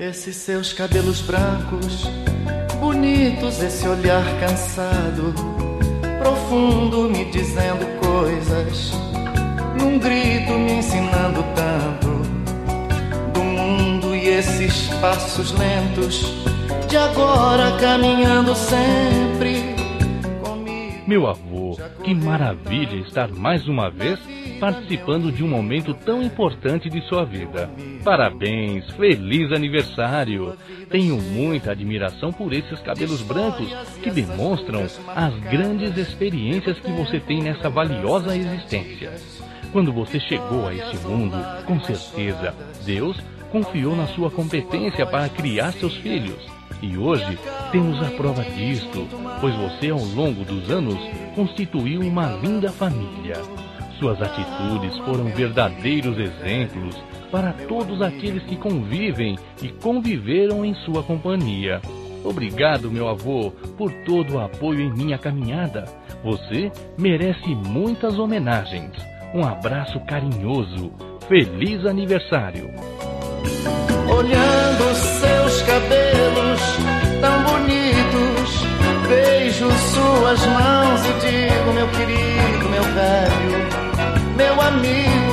Esses seus cabelos brancos, bonitos, esse olhar cansado, profundo, me dizendo coisas, num grito me ensinando tanto do mundo, e esses passos lentos de agora caminhando sempre comigo. Meu avô, que maravilha estar mais uma vez participando de um momento tão importante de sua vida. Parabéns, feliz aniversário! Tenho muita admiração por esses cabelos brancos que demonstram as grandes experiências que você tem nessa valiosa existência. Quando você chegou a esse mundo, com certeza, Deus confiou na sua competência para criar seus filhos. E hoje temos a prova disto, pois você ao longo dos anos constituiu uma linda família. Suas atitudes foram verdadeiros exemplos para todos aqueles que convivem e conviveram em sua companhia. Obrigado, meu avô, por todo o apoio em minha caminhada. Você merece muitas homenagens. Um abraço carinhoso. Feliz aniversário! Olhando seus cabelos tão bonitos, beijo suas mãos e digo, meu querido, meu velho, meu amigo,